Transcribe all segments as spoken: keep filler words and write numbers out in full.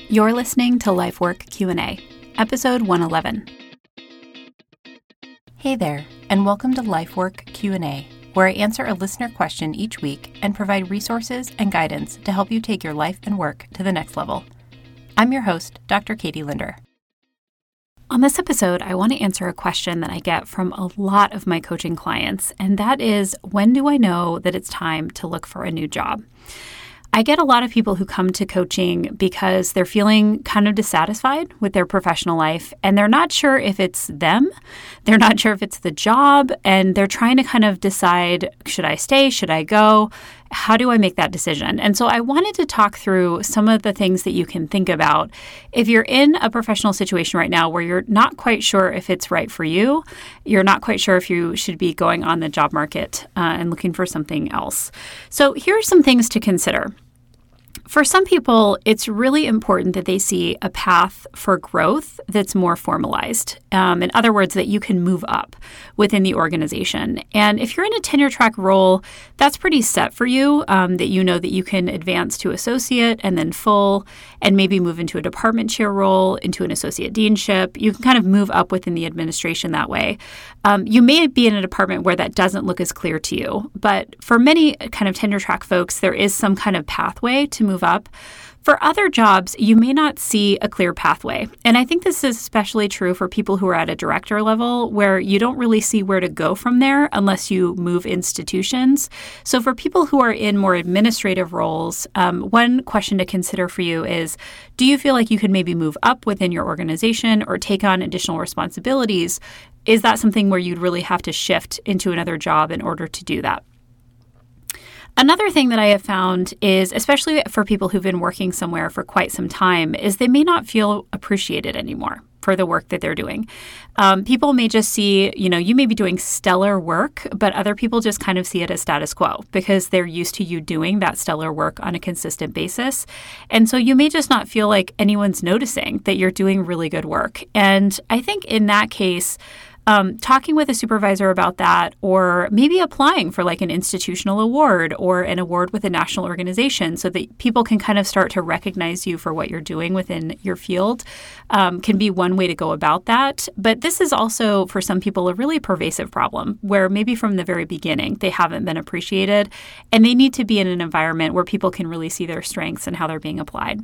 You're listening to LifeWork Q and A, episode one eleven. Hey there, and welcome to LifeWork Q and A, where I answer a listener question each week and provide resources and guidance to help you take your life and work to the next level. I'm your host, Doctor Katie Linder. On this episode, I want to answer a question that I get from a lot of my coaching clients, and that is, when do I know that it's time to look for a new job? I get a lot of people who come to coaching because they're feeling kind of dissatisfied with their professional life, and they're not sure if it's them, they're not sure if it's the job, and they're trying to kind of decide, should I stay, should I go? How do I make that decision? And so I wanted to talk through some of the things that you can think about if you're in a professional situation right now where you're not quite sure if it's right for you, you're not quite sure if you should be going on the job market uh, and looking for something else. So here are some things to consider. For some people, it's really important that they see a path for growth that's more formalized. Um, in other words, that you can move up within the organization. And if you're in a tenure track role, that's pretty set for you, um, that you know that you can advance to associate and then full, and maybe move into a department chair role, into an associate deanship. You can kind of move up within the administration that way. Um, you may be in a department where that doesn't look as clear to you, but for many kind of tenure track folks, there is some kind of pathway to move up. For other jobs, you may not see a clear pathway. And I think this is especially true for people who are at a director level, where you don't really see where to go from there unless you move institutions. So for people who are in more administrative roles, um, one question to consider for you is, do you feel like you can maybe move up within your organization or take on additional responsibilities? Is that something where you'd really have to shift into another job in order to do that? Another thing that I have found is, especially for people who've been working somewhere for quite some time, is they may not feel appreciated anymore for the work that they're doing. Um, people may just see, you know, you may be doing stellar work, but other people just kind of see it as status quo because they're used to you doing that stellar work on a consistent basis. And so you may just not feel like anyone's noticing that you're doing really good work. And I think in that case, Um, talking with a supervisor about that, or maybe applying for like an institutional award or an award with a national organization so that people can kind of start to recognize you for what you're doing within your field, um, can be one way to go about that. But this is also, for some people, a really pervasive problem where maybe from the very beginning they haven't been appreciated, and they need to be in an environment where people can really see their strengths and how they're being applied.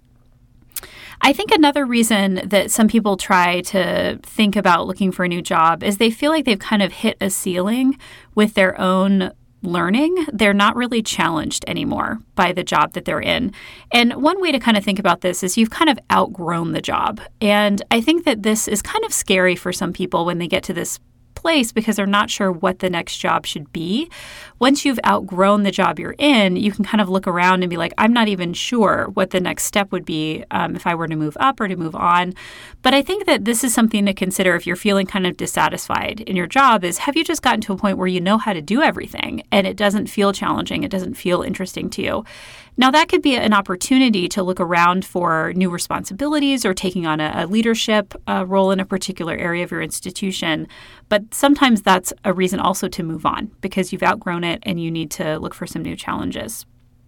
I think another reason that some people try to think about looking for a new job is they feel like they've kind of hit a ceiling with their own learning. They're not really challenged anymore by the job that they're in. And one way to kind of think about this is you've kind of outgrown the job. And I think that this is kind of scary for some people when they get to this place because they're not sure what the next job should be. Once you've outgrown the job you're in, you can kind of look around and be like, I'm not even sure what the next step would be um, if I were to move up or to move on. But I think that this is something to consider if you're feeling kind of dissatisfied in your job is, have you just gotten to a point where you know how to do everything and it doesn't feel challenging, it doesn't feel interesting to you? Now, that could be an opportunity to look around for new responsibilities or taking on a, a leadership uh, role in a particular area of your institution. But sometimes that's a reason also to move on because you've outgrown it and you need to look for some new challenges.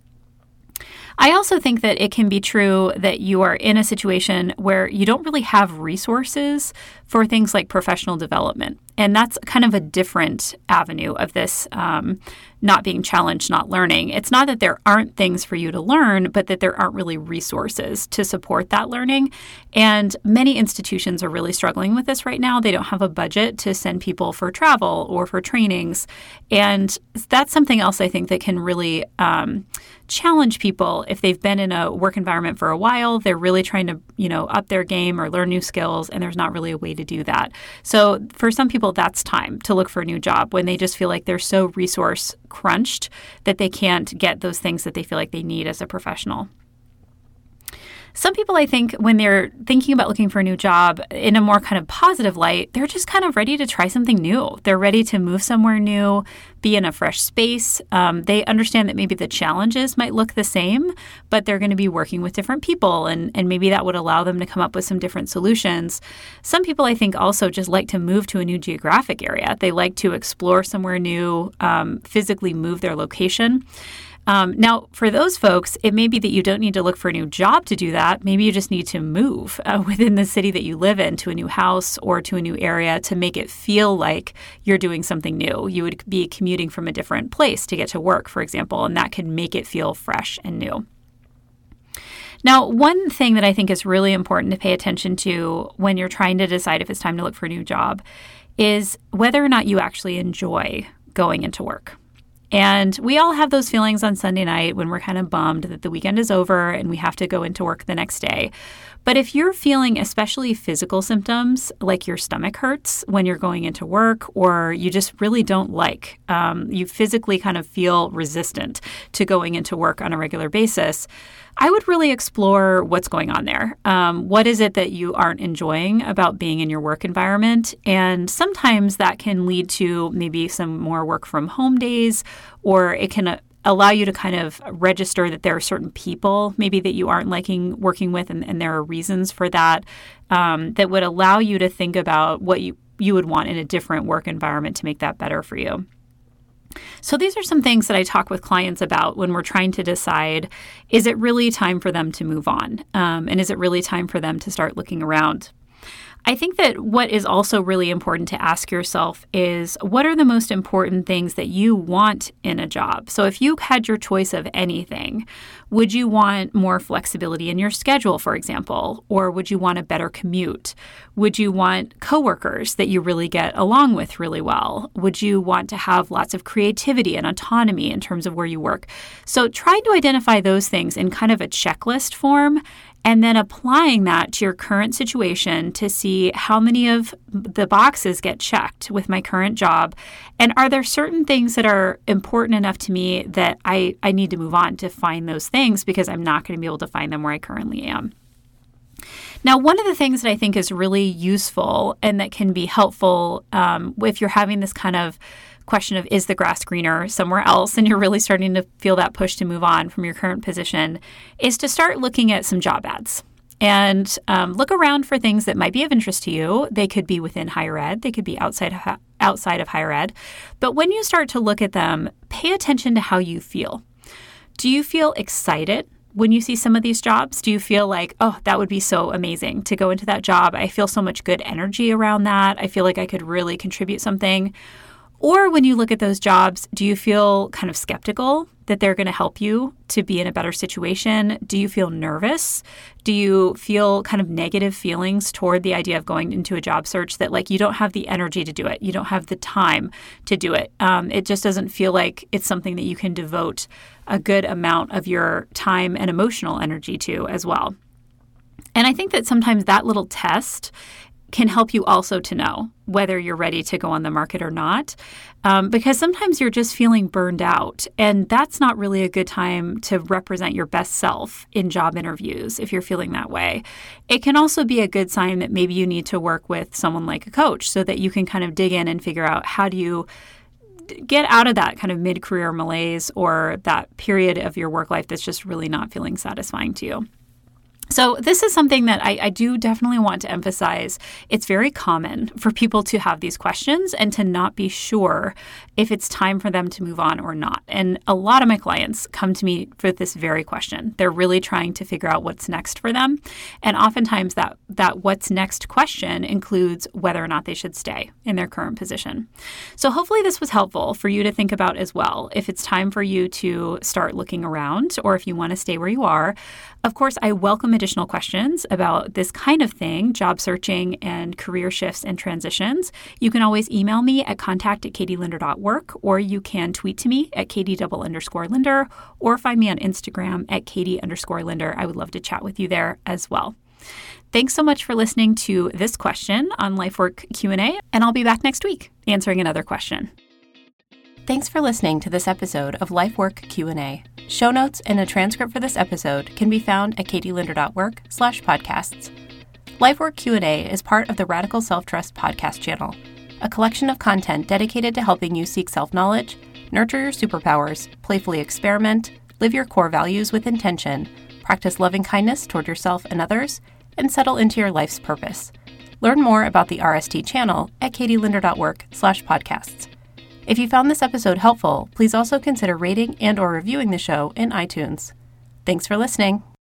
I also think that it can be true that you are in a situation where you don't really have resources for things like professional development. And that's kind of a different avenue of this um, not being challenged, not learning. It's not that there aren't things for you to learn, but that there aren't really resources to support that learning. And many institutions are really struggling with this right now. They don't have a budget to send people for travel or for trainings. And that's something else I think that can really um, challenge people if they've been in a work environment for a while. They're really trying to, you know, up their game or learn new skills, and there's not really a way to do that. So for some people, that's time to look for a new job when they just feel like they're so resource crunched that they can't get those things that they feel like they need as a professional. Some people, I think, when they're thinking about looking for a new job in a more kind of positive light, they're just kind of ready to try something new. They're ready to move somewhere new, be in a fresh space. Um, they understand that maybe the challenges might look the same, but they're going to be working with different people, and, and maybe that would allow them to come up with some different solutions. Some people, I think, also just like to move to a new geographic area. They like to explore somewhere new, um, physically move their location. Um, now, for those folks, it may be that you don't need to look for a new job to do that. Maybe you just need to move uh, within the city that you live in to a new house or to a new area to make it feel like you're doing something new. You would be commuting from a different place to get to work, for example, and that can make it feel fresh and new. Now, one thing that I think is really important to pay attention to when you're trying to decide if it's time to look for a new job is whether or not you actually enjoy going into work. And we all have those feelings on Sunday night when we're kind of bummed that the weekend is over and we have to go into work the next day. But if you're feeling especially physical symptoms like your stomach hurts when you're going into work, or you just really don't like, um, you physically kind of feel resistant to going into work on a regular basis, I would really explore what's going on there. Um, what is it that you aren't enjoying about being in your work environment? And sometimes that can lead to maybe some more work from home days, or it can uh, allow you to kind of register that there are certain people maybe that you aren't liking working with, and, and there are reasons for that, um, that would allow you to think about what you, you would want in a different work environment to make that better for you. So these are some things that I talk with clients about when we're trying to decide, is it really time for them to move on? Um, and is it really time for them to start looking around? I think that what is also really important to ask yourself is, what are the most important things that you want in a job? So if you had your choice of anything, would you want more flexibility in your schedule, for example? Or would you want a better commute? Would you want coworkers that you really get along with really well? Would you want to have lots of creativity and autonomy in terms of where you work? So try to identify those things in kind of a checklist form, and then applying that to your current situation to see how many of the boxes get checked with my current job. And are there certain things that are important enough to me that I, I need to move on to find those things, because I'm not going to be able to find them where I currently am. Now, one of the things that I think is really useful and that can be helpful um, if you're having this kind of question of, is the grass greener somewhere else, and you're really starting to feel that push to move on from your current position, is to start looking at some job ads and um, look around for things that might be of interest to you. They could be within higher ed. They could be outside of, outside of higher ed. But when you start to look at them, pay attention to how you feel. Do you feel excited when you see some of these jobs? Do you feel like, oh, that would be so amazing to go into that job? I feel so much good energy around that. I feel like I could really contribute something. Or when you look at those jobs, do you feel kind of skeptical that they're going to help you to be in a better situation? Do you feel nervous? Do you feel kind of negative feelings toward the idea of going into a job search, that like you don't have the energy to do it, you don't have the time to do it? Um, it just doesn't feel like it's something that you can devote a good amount of your time and emotional energy to as well. And I think that sometimes that little test can help you also to know whether you're ready to go on the market or not, um, because sometimes you're just feeling burned out, and that's not really a good time to represent your best self in job interviews if you're feeling that way. It can also be a good sign that maybe you need to work with someone like a coach so that you can kind of dig in and figure out, how do you get out of that kind of mid-career malaise or that period of your work life that's just really not feeling satisfying to you. So this is something that I, I do definitely want to emphasize. It's very common for people to have these questions and to not be sure if it's time for them to move on or not. And a lot of my clients come to me for this very question. They're really trying to figure out what's next for them. And oftentimes that, that what's next question includes whether or not they should stay in their current position. So hopefully this was helpful for you to think about as well. If it's time for you to start looking around, or if you want to stay where you are. Of course, I welcome additional questions about this kind of thing, job searching and career shifts and transitions. You can always email me at contact at katie linder dot work, or you can tweet to me at katie double underscore linder, or find me on Instagram at katie underscore linder. I would love to chat with you there as well. Thanks so much for listening to this question on LifeWork Q and A, and I'll be back next week answering another question. Thanks for listening to this episode of LifeWork Q and A. Show notes and a transcript for this episode can be found at katie linder dot work slash podcasts. LifeWork Q and A is part of the Radical Self-Trust podcast channel, a collection of content dedicated to helping you seek self-knowledge, nurture your superpowers, playfully experiment, live your core values with intention, practice loving kindness toward yourself and others, and settle into your life's purpose. Learn more about the R S T channel at katie linder dot work slash podcasts. If you found this episode helpful, please also consider rating and or reviewing the show in iTunes. Thanks for listening.